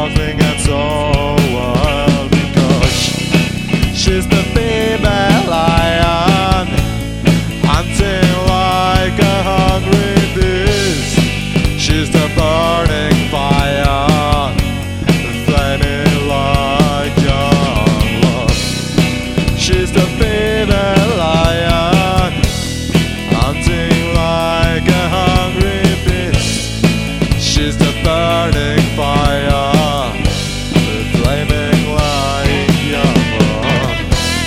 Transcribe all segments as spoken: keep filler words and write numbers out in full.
sparkling and so wild, because she's the female lion, hunting like a hungry beast. She's the burning fire, flaming like young love. She's the female lion, hunting like a hungry beast. She's the burning fire, flaming like young love.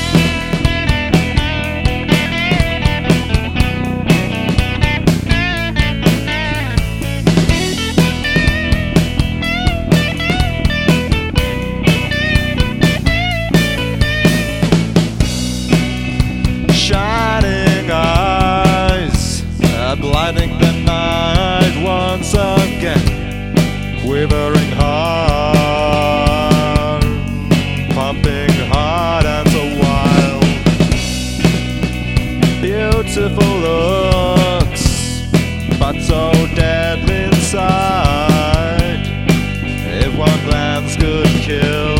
Shining eyes, uh, blinding the night once again. Quivering heart, pumping hard and so wild. Beautiful looks, but so deadly inside. If one glance could kill